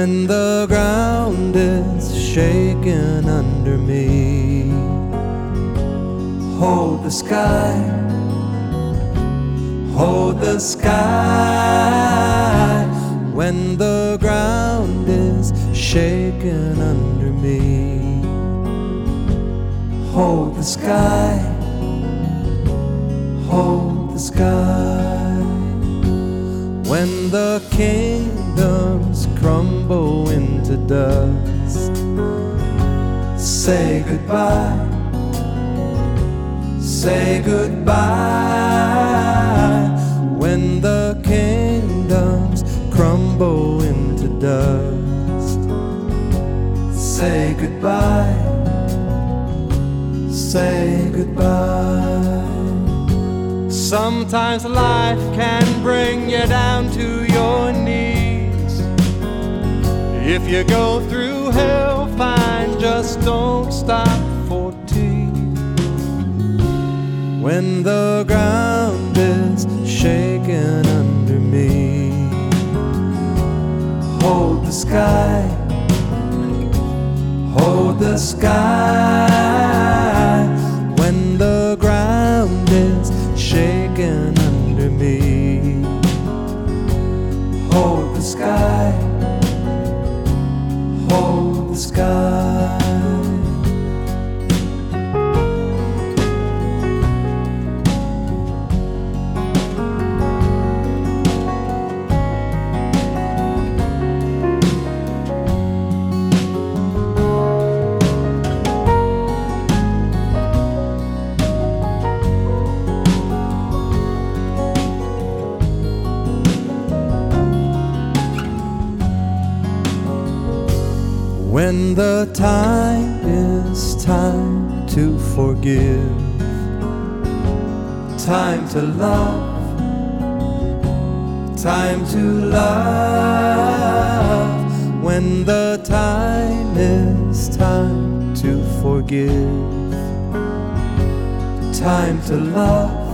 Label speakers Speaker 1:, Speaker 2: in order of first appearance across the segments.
Speaker 1: when the ground is shaking under me. Hold the sky, hold the sky, when the ground is shaking under me. Hold the sky, hold the sky, when the kingdoms crumble into dust. Say goodbye, say goodbye, when the kingdoms crumble into dust. Say goodbye, say goodbye. Sometimes life can bring you down to your knees. If you go through hell, fine, just don't stop for tea. When the ground is shaking under me, hold the sky, hold the sky, when the ground is shaking under me. Hold the sky, hold the sky. When the time is time to forgive, time to love, time to love, when the time is time to forgive, time to love,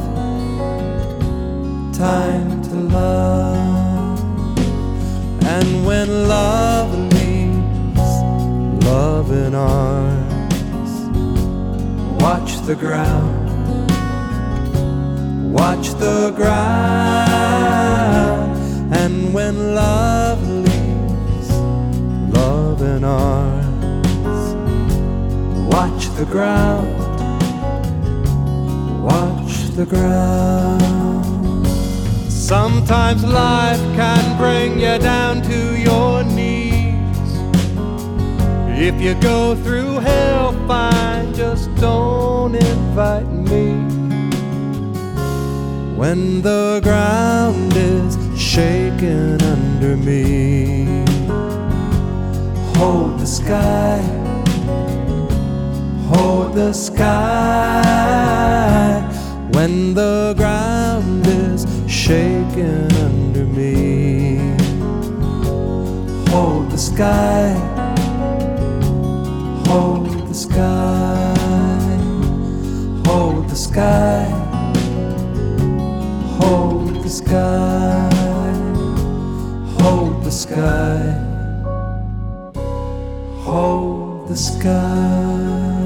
Speaker 1: time to love, and when love love in arms, watch the ground, watch the ground, and when love leaves love in arms, watch the ground, watch the ground. Sometimes life can bring you down to your knees. If you go through hell, fine, just don't invite me. When the ground is shaking under me, hold the sky, hold the sky, when the ground is shaking under me. Hold the sky, hold the sky, hold the sky, hold the sky, hold the sky, hold the sky.